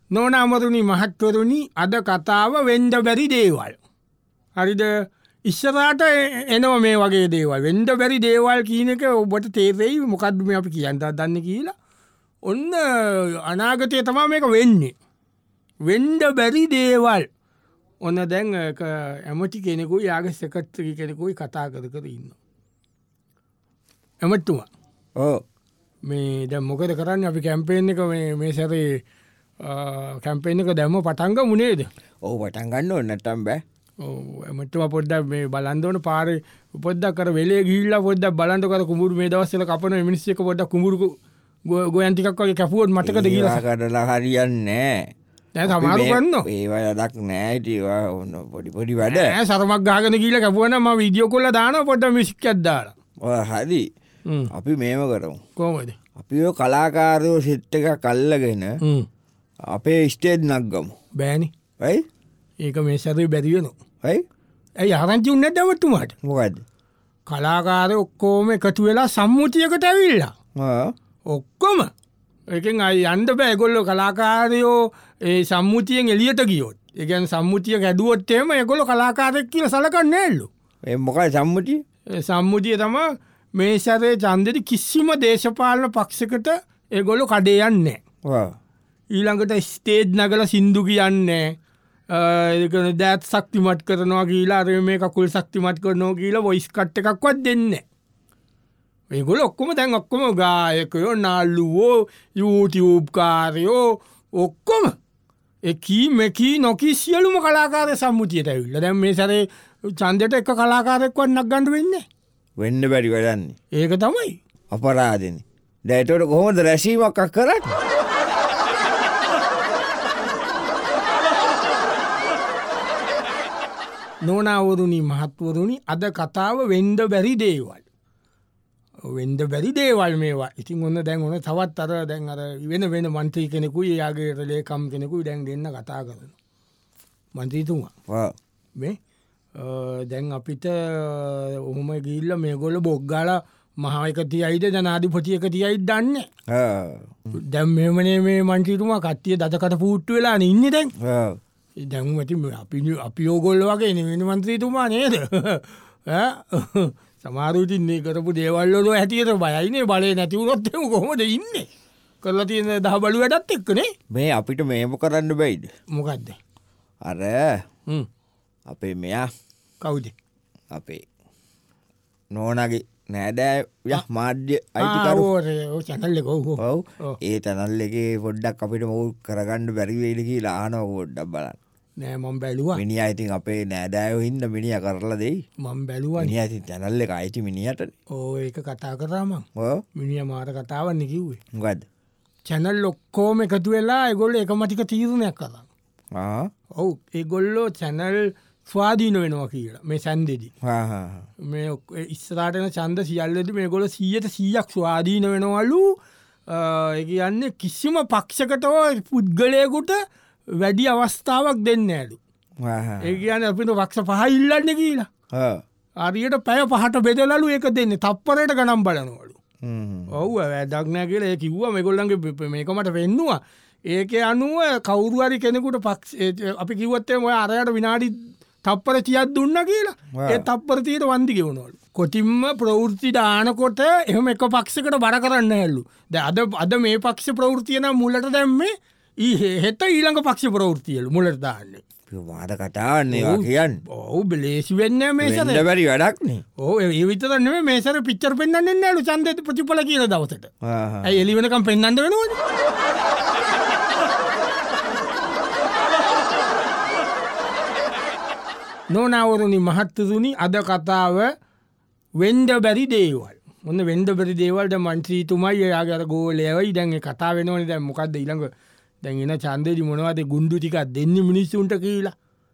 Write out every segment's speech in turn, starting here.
නොනමරුණි මහත්වරුණි අද කතාව වෙන්ඩ බැරි දේවල්. හරිද ඉස්සරාට එනව මේ වගේ දේවල් වෙන්ඩ බැරි දේවල් කියන එක ඔබට තේරෙයි මොකක්ද මේ අපි කියන්ට දන්න කියලා. ඔන්න අනාගතය තමා මේක වෙන්නේ. වෙන්ඩ බැරි දේවල් ඔන්න දැන් ඇමති කෙනෙකු යාග සෙකට්‍රී කෙනෙකුයි කතා කර ඉන්න. ඇමත්තුවා මේ දැ මොකද කරන්න අපි කැම්පේෙන් එක මේ සැරේ කැම්පේෙන් එක දැම්ම පටන්ග මුණේද ඕ පටන්ගන්න ඔන්නටම් බෑ එමටම පොඩ්ඩ මේ බලන්දවන පාර උපොදක් කර වෙලේ ගිල්ල පොඩ්ඩ බලන්ටකර කුමුරු මේ දවස්සල කපන මිනිස්සක පොඩ කුමුරු ගොයන්ටිකක් වගේ කැපුවත් මටකද කියලා කටලා හරියන්නේ දැ සමාරු කන්න ඒවා දක් නෑටවා ඔන්න පොඩිපොඩි වැඩ සරමක් ගාගන කියල කැපුවන ම විදිියෝ කොල්ල දාන පොඩ මිසික්කත්දාර හරි අපි මේම කරමු කෝමද අපි කලාකාරයෝ සිට්ට එක කල්ලගෙන අපේ ස්ටේඩ් නක්ගමු බෑනි යි ඒක මේ සැරේ බැරිවෙන යි ඇයි ආරංචි උන්න දැවත්තුමාට මොකද කලාකාර ඔක්කෝම එකතු වෙලා සම්මුතියකට ඇවිල්ලා ඔක්කොම එකෙන් අයි අන්ඩ බෑගොල්ලො කලාකාරයෝ ඒ සම්මුතියෙන් එලියට ගියොත් එකන් සම්මුතිය ඇදුවොත්තේම එකොල කලාකාරෙක් කියල සලකන්න ඇල්ලු මොකයි සම්මුතිය සම්මුතිය තම මේ සැරේ චන්දෙදි කිසිම දේශපාලන පක්ෂකට එගොලු කඩයන්නේ ඊළඟට ස්ටේජ් නගල සින්දු කියන්නේ දෑත් සක්තිමත් කරනවා කියලා අර මේ කකුල් සක්තිමත් කරනවා කියලා වොයිස් කට් එකක්වත් දෙන්න ඒගොල ඔක්කොම දැන් ඔක්කොම ගායකයෝ නාල්ලුවෝ YouTube කාරයෝ ඔක්කොම එකී මෙකී නොකී සියලුම කලාකාර සම්මුතියට ඇවිල්ල දැන් මේ සැරේ චන්දයට එක කලාකාරෙක්වත් නක්ගන්ඩ වෙන්නේ වෙන්න බැරි වැඩන්නේ ඒක තමයි අපරාධන දැටට කොහොමද රැසීමක් කරන්න නොනවරුණි මහත්වරුණි අද කතාව වෙන්ඩ බැරි දේවල් වෙන්ඩ බැරි දේවල් මේවා ඉතින් ඔන්න දැන් ඕන තවත් අර දැන් අර වෙන මන්ත්‍රී කෙනෙකුයි යාගේ ලේකම් කෙනෙකුයි දැන් දෙන්න කතා කරන මන්ත්‍රීතුමා මේ දැන් අපිට ඔහොම ගිල්ල මේ ගොල බොග්ගල මහායකති අයිද ජනාධිපතියක තියයි දන්න දැම් මෙමනේ මේ මංචිතුමා කට්ටිය දතකට පුට්ටු වෙලා ඉන්න දැන් දැන්වති අපි යෝගොල්ල වගේ වෙන මන්ත්‍රීතුමා නේද සමාරූතින්නේ කරපු දේවල්ලො ඇතියට බයයිනේ බලය නැතිවුණොත්තම කොහොමද ඉන්න කරලා තියෙන දහ බලු වැඩත් එක්කනේ මේ අපිට මේම කරන්න බයිද මොකක්ද අර අපේ මෙයා කවුද අපේ නෝනගේ නෑදෑ මාධ්‍ය අයිතිකරෝ චැනල්ල කොහු ඔව් ඒ තැනල් එකේ පොඩ්ඩක් අපිට මොවු කරගන්න බැරිවේලකි ලානව ගොඩ්ඩක් බලන්න නෑ මම් බැලුව මිනි අයිතින් අපේ නෑදෑයෝ හින්ද මිනිිය කරලා දෙයි මම් බැලුව නිය ඇති තැනල්ල එක අයිති මිනිට ඕ ඒක කතා කරාම මිනිිය මාර කතාවන්න කිව්වේ ගද චැනල් ලොක්කෝම එකතු වෙලා එගොල්ල එක මටික තීරණයක් කරන්න ඔවු ඒගොල්ලෝ චැනල් ස්වාධීන වෙනවා කියලා මේ සැන්දෙදි මේ ඉස්සරාටන චන්ද සියල්ලද මේ ගොල 100% ස්වාධීන වෙනවලු යන්න කිසිම පක්ෂකටව පුද්ගලයකුට වැඩි අවස්ථාවක් දෙන්න ඇලු ඒ කියන්න අපිට වක්ෂ පහ ඉල්ලන්න කියලා අරියට පැය පහට බෙදලලු ඒක දෙන්න තප්පරයට ගනම් බලනවලු ඔව්ව වැදක්නෑ කියලා ඒ කිව්ව මෙගොල්ලන්ගේ මේකමට වෙන්නවා ඒක අනුව කවුරුවරි කෙනෙකුට පක්ෂ අපි කිවත්තේ ඔය අරයට විනාඩි තප්පර තියත් දුන්න කියලා ඒ තප්පර තියට වන්දි ගෙවනවලු කොටින්ම ප්‍රවෘත්ති දානකොට එහෙම එක පක්ෂකට බර කරන්න ඇල්ලු අද මේ පක්ෂ ප්‍රවෘතියන මුලට දැම්මේ හෙත ඊළඟ පක්ෂ ප්‍රවෘතියලු මුලට දාන්නේ මාද කතාන්නේ කියන්න ඔහු බලේසි වෙන්න මේසර බැරි වැඩක්නේ ඕ ඒ විතරන්න මේසර පිච්චර පෙන්න්න ඇලු චන්දත ප්‍රතිපල කියන දවසට ඇයි එලිවෙනකම් පෙන්න්නද වෙනවා නොනවරුණි මහත්තතුනි අද කතාව වෙන්ඩ බැරි දේවල් ඔන්න වෙන්ඩ බැරි දේවල්ට මන්ත්‍රීතුමයි යාගර ගෝලයවයි දැන් කතා වෙනවන දැ මොකක්ද ඉළඟ දැන්ගෙන චන්දේදි මොනවද ගුන්ඩු ටිකක් දෙන්න මිනිස්සුන්ට කියලා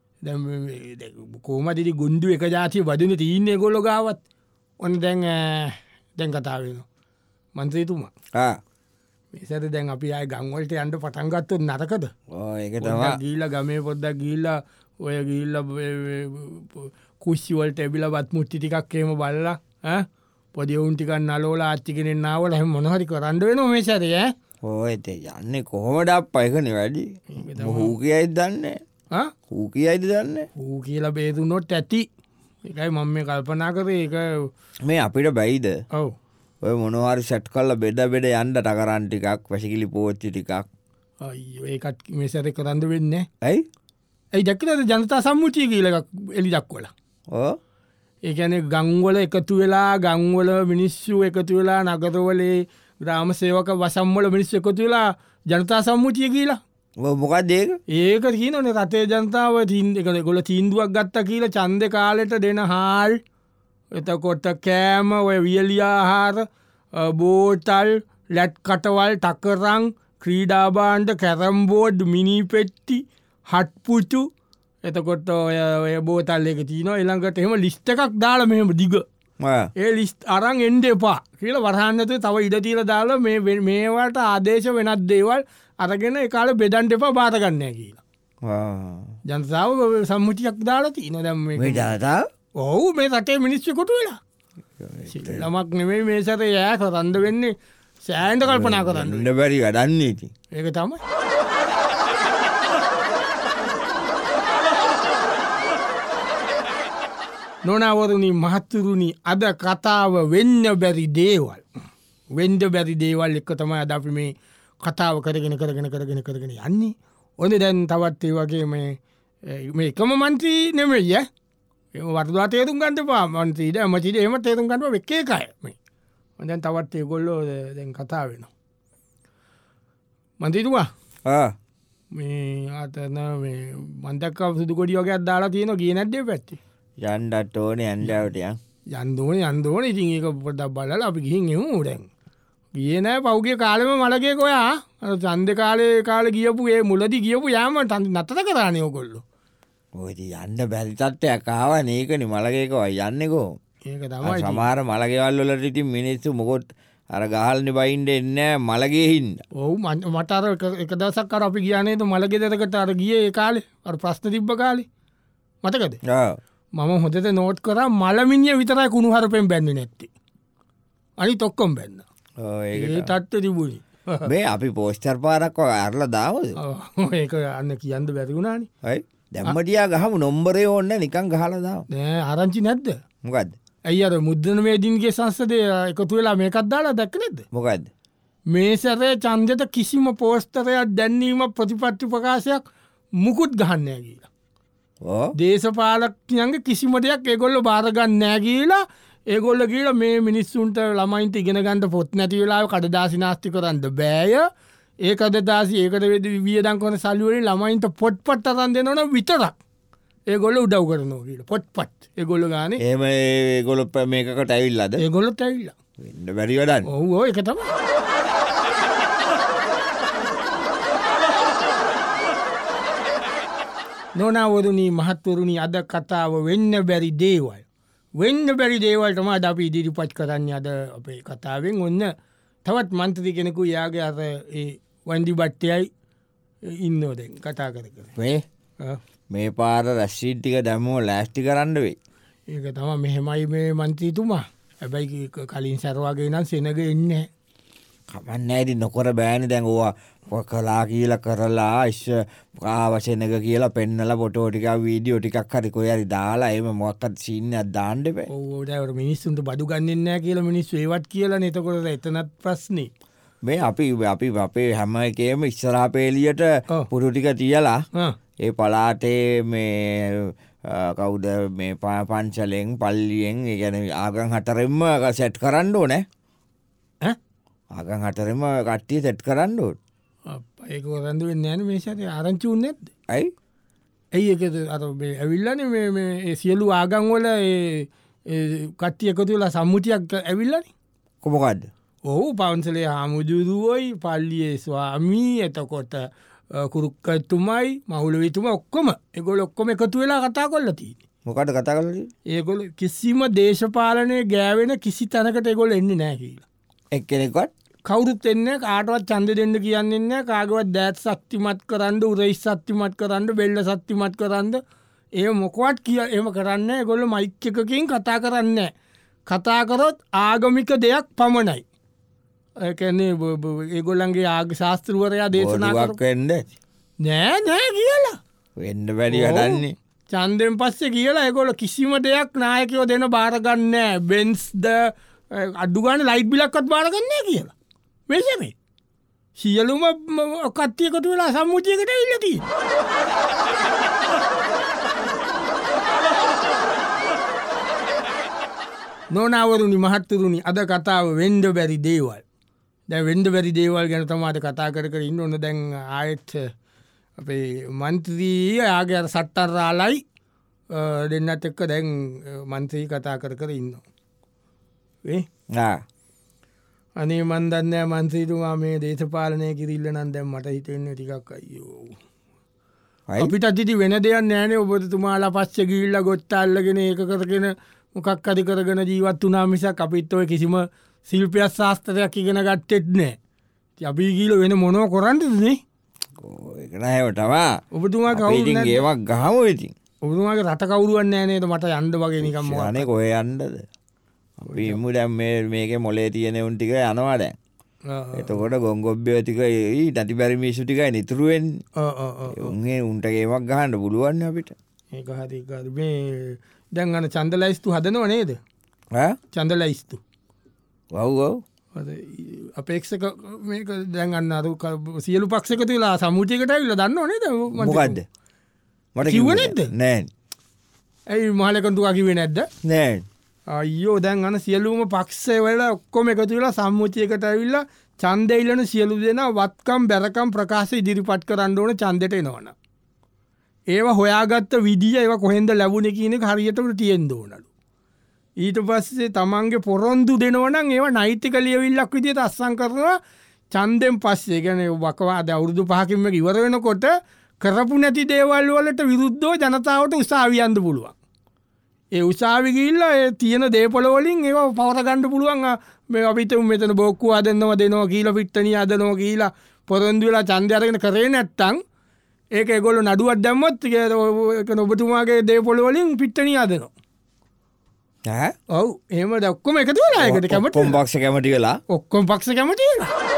කෝමදිරි ගුන්ඩු එක ජාතිය බදන තියන්නේ ගොල ගාවත් ඔන්න දැන් කතා වෙන මන්ත්‍රීතුමා මේසට දැන් අපි අය ගංවලට අන්ට පටන්ගත්තුත් නරකද ඒක තවා ගීල ගමේ පොද්දක් ගිල්ලා ඔය ගිල්ල කුස්සිවලට එබිල බත් මුට්ටි ටිකක්කේම බල්ලා පොඩි ඔවුන්ටිකන් නලෝලා ආච්චිකෙනෙන් නාවල හැම මොනහරි කරන්න වෙන මේසරය ඔයත යන්නේ කොහොමට පයකන වැඩි හූ කියයිද දන්නේ හූ කියයිද දන්න හූ කියලා බේදුනොත් ඇති එකයි මම මේ කල්පනා කර එක මේ අපිට බැයිද ඔව ඔය මොනවාරි සැට් කල්ල බෙඩ බෙඩ යන්ඩ ටකරන් ටිකක් වැසිකිලි පෝච්චි ටිකක් ඒකත් මේ සැර කරන්න වෙන්න ඇයි ඇයි දැක්කද ජනතා සම්මුතිය කියලක් එලි දක්වල ඕ ඒකැන ගංවල එකතු වෙලා ගංවල මිනිස්සු එකතු වෙලා නගරවලේ ග්‍රාම සේවක වසම්වල මිනිස් එකතු වෙලා ජනතා සම්මුතිය කියලා මොකක් දේක ඒක කියනන රටේ ජනතාව එක ගොල තීන්දුවක් ගත්ත කියල චන්ද කාලෙට දෙන හාල් එතකොට කෑම ඔය වියලියාහාර බෝතල් ලැට් කටවල් ටකරං ක්‍රීඩාබාන්ඩ කැරම්බෝඩ් මිනිපෙට්ටි හට්පුචු එතකොට ඔය බෝතල් එක තියන එළඟට එම ලිස්ට එකක් දාල මෙම දිග ඒ ලිස්ට අරං එන්ඩ එපා කියල වරහන්නත තව ඉඩතීල දාල මේවට ආදේශ වෙනත් දේවල් අරගෙන එකකාල බෙදන්ට එපා බාතගන්න කියලා ජනතාව සම්මුතියක් දාලා තියන දැම් ජනතාව ඔහු මේ රටේ මිනිස්සු කොටු වෙලා ළමක් නෙමේ මේ සත යෑ කරන්න වෙන්නේ සෑන්ට කල්පනා කරන්න ඉන්න බැරි වැඩන්නේති ඒක තමයි නොනවරුණි මහත්තුරුණි අද කතාව වෙන්න බැරි දේවල් වෙන්ඩ බැරි දේවල් එක්ක තමයි අද අපි මේ කතාව කරගෙන යන්නේ ඔන්න දැන් තවත්ේ වගේ මේ එකම මන්ත්‍රී නෙමෙයි වර්දවා තේරුම් ගන්ට පා මන්ත්‍රීට මචිට එම තේරුම් ගන්ටව එකකය මේ හොඳැන් තවත්ේ ගොල්ලෝ දැන් කතා වෙන මන්ත්‍රීතුවා මේ අතන මන්තක් සුදු කොඩි වගේ අදාලා තියෙන කිය නැද්දේ පැත්ති යන්ඩට ඕන ඇන්ඩාවටය යන්දෝන ඉතින් ඒක පොට බලල අපි ගිහින් එමු දැන් කියනෑ පෞගේ කාලෙම මලගේ කොයා චන්ද කාල ගියපු ඒ මුලදි ගියපු යාම තන් නතත කරානයෝ කොල්ලු ඔය යන්න බැරිතත්වයක් කාව නකන මලගේකවා යන්නෙකෝ ඒක තමයි සමාර මලගෙවල්ලට ඉතින් මිනිස්සු මොකොත් අර ගහල්න බයින්ඩ එන්න මලගේහින්ද ඔහු මටර එක දසක් කර අපි කියනේතු මලගෙදරකට අර ගිය කාලෙ අර ප්‍රශ්න තිබ්බ කාලි මතකද මම හොදට නෝට් කර මලමිනිිය විතරයි කුණු හරපෙන් බැන්න නැත්ති අනි තොක්කොම් බැන්න ඒ තත්ත තිබුණි මේ අපි පෝස්්චර් පාරක්ව අරල දාවද ඒක අන්න කියන්න බැතිවුණනි යි දැම්මටියා ගහම නොම්බරය ඕන්න නිකං ගහලදාව නෑ ආරංචි නැද්ද මොකක්ද ඇයි අර මුද්දන මේදින්ගේ සංසදය එකතු වෙලා මේකත් දාලා දැක් නැද මොකක්ද මේ සැරේ චන්දත කිසිම පෝස්තරයක් දැන්වීම ප්‍රතිපත්ති ප්‍රකාශයක් මුකුත් ගහන්නෑ කියලා දේශපාලක්ඥන්ගේ කිසිම දෙයක් ඒගොල්ල බාරගන්න නෑ කියලා ඒගොල්ල කියල මේ මිනිස්සුන්ට ළමයින්ට ඉගෙන ගන්නට පොත් නැති වෙලා කඩදාසි නාස්ති කරන්න බෑය ඒකද දාසි ඒකට වෙද වියදන් කොන සල්ලුවලින් ළමයින්ට පොට් පට් අරන් දෙනවන විතරක් ඒගොල්ල උදව් කරනවා කියල පොට් පත් ඒගොල්ල ගාන ඒම ගොලොප මේකට ඇවිල්ලද ඒගොලොත් ඇවිල්ලා වෙන්න බැරි වඩන්න ඔහෝ එක තම නොනවරුණී මහත්වරුණි අද කතාව වෙන්න බැරි දේවල් වෙන්න බැරි දේවල්ටම අද අපි ඉදිරිපත් කරන්න අද අපේ කතාවෙන් ඔන්න තවත් මන්ත්‍රී කෙනෙකු යාගේ අර වන්දි බට්ටයයි ඉන්නෝදැන් කතා කර මේ පාර රැශ්ෂීට්ටික දැම්මෝ ලෑස්ටි කරන්න වෙයි ඒක තම මෙහෙමයි මේ මන්ත්‍රීතුමා හැබැයි කලින් සැරවාගේ නම් සෙනග එන්න කමන්න ඇති නොකොර බෑනි දැන්ගවා කලා කියල කරලා ඉශ් කාවශනක කියලා පෙන්නල පොටෝටික වීඩියෝ ටිකක් හරි කොයරි දාලා එම මොක්කත් සින්න දාන්නඩ පේ ඕට මිනිස්සුන්ට බඩු ගන්නන්න කියලා මිනිස්සු ඒවත් කියලා නතකොට එතනත් ප්‍රශ්නේ මේ අපි අපේ හැම එකේම ඉස්සරාපේලියට පුරුටික තියලා ඒ පලාටේ මේ කවුද මේ පංචලෙන් පල්ලියෙන් ගැන ආගන් හතරෙන්ම සැට් කරන්න ඕනෑ ආගන් හතරෙම කට්ටිය සැට් කරන්න ඕට ඒක රඳුව නෑන මේෂට ආරංචි උන්නෙත් ඇයි ඇයි එකද අර ඇවිල්ලන මේ සියලු ආගංවල කට්ටිය එකතු වෙලා සම්මුතියක් ඇවිල්ලන කොමොකක්ද ඔහු පවන්සලේ හාමුදුරුවයි පල්ලියේ ස්වාමී එතකොට කුරුක්කත්තුමයි මහුලවිතුම ඔක්කොම එගොල ඔක්කොම එකතු වෙලා කතා කොල්ලති මොකට කතා කල ඒගොල කිසිම දේශපාලනය ගෑවෙන කිසි තැනකට එගොල එන්න නෑ කියලා එක්කෙනෙකොට කවුරුත් එන්න කාටවත් චන්ද දෙන්න කියන්නන්න කාගවත් දෑත් සක්තිමත් කරන්න උරයිස් සත්තිමත් කරන්න බෙල්ල සත්තිමත් කරන්න ඒ මොකවත් කිය එම කරන්න ගොල්ල මයික් එකකින් කතා කරන්න කතාකරොත් ආගමික දෙයක් පමණයි කැන්නේ ඒගොල්ලන්ගේ ආග ශාස්තෘවරයා දේශනාවක් වෙන්න නෑ නෑ කියලා වෙන්න වැඩි වැඩන්නේ චන්දෙන් පස්සේ කියලා එකොල කිසිම දෙයක් නායකයෝ දෙන බාරගන්න බෙන්ස්ද අඩුගාන ලයිට් බිලක්වත් බාරගන්නේ කියලා වෙසමේ සියලුම කත්තියකට වෙලා සම්මුතියකට ඉල්ලති නොනවරුණි මහත්තරුණි අද කතාව වෙන්ඩ බැරි දේවල් දැ වෙන්ඩ බැරි දේවල් ගැන තමාට කතා කර ඉන්න ඔන්න දැන් ආයත් අපේ මන්ත්‍රී ආගේ සට්ටර්රාලයි දෙන්නත් එක්ක දැන් මන්ත්‍රී කතා කර ඉන්න අනේ මන්දන්න මන්ත්‍රීතුමා මේ දේශපාලනය කිරිල්ල නම් දැම් මට හිතෙන්නේ ටිකක් අයෝ අපිට අතිති වෙන දෙයක් නෑනේ ඔබතුමාලා පස්ස ගිල්ල ගොත්තාල්ලගෙන ඒක කරගෙන මොකක් අධි කරගෙන ජීවත් වනා මිසක් අපිත් ඔය කිසිම ශිල්පියස් ශාස්ත්‍රයක් ඉගෙන ගත්තෙත් නෑ අපි ගීල වෙන මොනෝ කොරන්ටනේ ඒනහැවටවා ඔබතුමා ඒවක් ගහම ඉතින් ඔබතුමාගේ රට කවුරුවන්න නේද මට යන්ඩ වගේ නිකම් නේ කොය යන්ඩද ඉමු දැම් මේක මොලේ තියෙන උන්ටික යනවාඩ එතකොට ගොංගොබ්්‍යතික නැති බැරි මිසු ටිකයි නිතුරුවෙන් උන්ගේ උන්ටගේමක් ගහන්ඩ පුළුවන්න අපිට ඒක හරිකාර මේ දැන් අන චන්දලයිස්තු හදනව නේද චන්දලයිස්තු වව් අපේක්ෂක මේක දැන්ගන්න අරු සියලු පක්ෂක තුලා සමුතියකට ඉල්ල දන්න නේද මොකක්ද මට කිව නැද්ද නෑන් ඇයි මහලකටුවා කිවේ නැද්ද නෑන් අයෝ දැන් අන සියලුම පක්ෂවල ඔක්කොම එකතු වෙලා සම්මුතියකට ඇවිල්ල චන්දයිල්ලන සියලු දෙෙන වත්කම් බැරකම් ප්‍රකාශ ඉදිරිපත් කරන්න ඕන චන්දට එනවන ඒවා හොයාගත්ත විදිිය ඒව කොහෙන්ද ලැබුණ කියන හරියටට තියෙන් දෝනලු ඊට පස්සේ තමන්ගේ පොරොන්දු දෙනවනම් ඒවා නෛතික ලියවිල්ලක් විදියට අස්සං කරනවා චන්දෙන් පස්සේ ගැන වකවාද අවුරුදු පහකින්ම ඉවර වෙනකොට කරපු නැති දේවල් වලට විරුද්ධෝ ජනතාවට උසාවියන්ද පුළුවන් ඒ උසාවිගිල්ල තියෙන දේපොලවලින් ඒ පවරගණඩ පුළුවන් මේ අපිත මෙතන බොක්කු අදන්නවා දෙනවා කියීල පිට්ටනී අදනවා කියලා පොරොන්දු වෙලා චන්දයරගෙන කරේ නැත්තං ඒක ගොල නඩුවත් දැම්මොත් නොබතුමාගේ දේපොලවලින් පිට්ටනී අදනවා ඔවු ඒම දක්කොම එකතු වෙලායකට කැමට පක්ෂ කැමටි වෙලා ඔක්කොම් පක්ෂ කැමති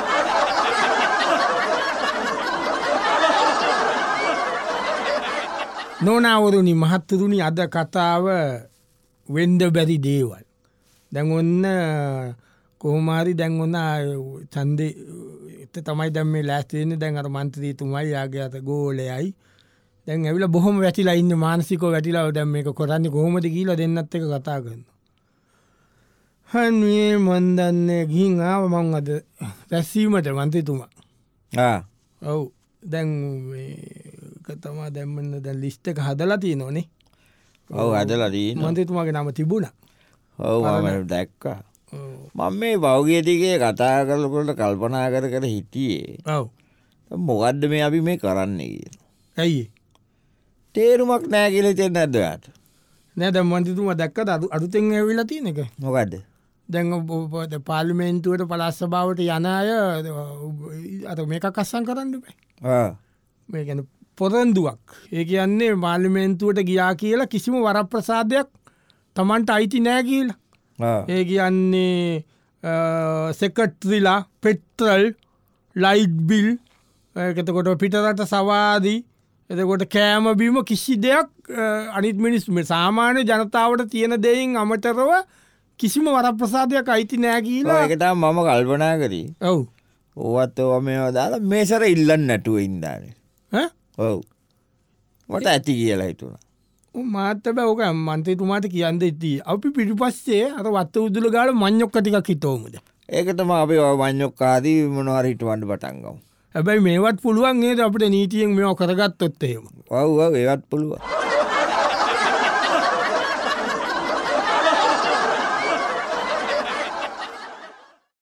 නොනවරුණි මහත්තරුණි අද කතාව වෙන්ඩ බැරි දේවල් දැන් ඔන්න කොහොමාරි දැන් ඔන්න චන්ද එත තමයි දැම් මේ ලෑස්තිවෙන්න දැන් අර මන්ත්‍රීතුමයි යාගේ අත ගෝලයයි දැන් ඇවිල බොහොම වැටිලා ඉන්න මානසිකෝ වැටිලාව දැම් මේ කොරන්නේ කොහොමද කියීල දෙන්නත් එක කතා කරන්න හන්නේ මොන්දන්න ගින් ආව මං අද රැස්සීමට මන්ත්‍රතුමා ඔවු දැන් තමා දැම්මන්න දැ ලිස්්ටක හදලා තිය නොනේ ඔව හදලදී මන්තතුමාගේ නම තිබුණ ඔව දැක්කා මං මේ බෞගේතිකේ කතා කරලකොට කල්පනා කර හිටියේ ඔව මොකක්ද මේ අපි මේ කරන්නේ කිය ඇයි තේරුමක් නෑ කියල තෙන්න ඇදට නෑ දැ මන්තිතුම දැක්කද අඩුතෙන් ඇවිලා තියන එක මොකක්ද දැන් පාලිමේන්තුවට පලස්ස බවට යනය අත මේක කස්සන් කරන්න බෑ මේ ගැන පොරොන්දුවක් ඒ කියන්නේ මාලිමේන්තුවට ගියා කියලා කිසිම වරප්‍රසාදයක් තමන්ට අයිති නෑ කියලා ඒ කියන්නේ සෙකට්‍රිලා පෙට්‍රල් ලයිට් බිල් එතකොට පිටරට සවාදී එතකොට කෑමබීම කිසි දෙයක් අනිත් මිනිස්ම සාමාන්‍ය ජනතාවට තියෙන දෙයින් අමතරව කිසිම වරප්‍රසාදයක් අයිති නෑ කියලා එකට මම කල්පනා කරී ඔව් ඕවත් ඕ මේ දාලා මේ සර ඉල්ලන්න නැටුව ඉන්දානේ ඔව් මට ඇති කියලා හිතුන මාත බැවක මන්තේතුමාට කියන්න ඉති අපි පිටිපස්සේ අර වත්ත උදුල ගාල මං්යොක්කටිකක් හිතෝමද ඒකතම අපි මං්යොක්කාදී මොනවාරිට වන්ඩ පටන්ගව හැබැයි මේවත් පුළුවන් ඒද අපට නීතියෙන් මෙ කරගත්තොත්තේම ඔව් ඒවත් පුළුවන්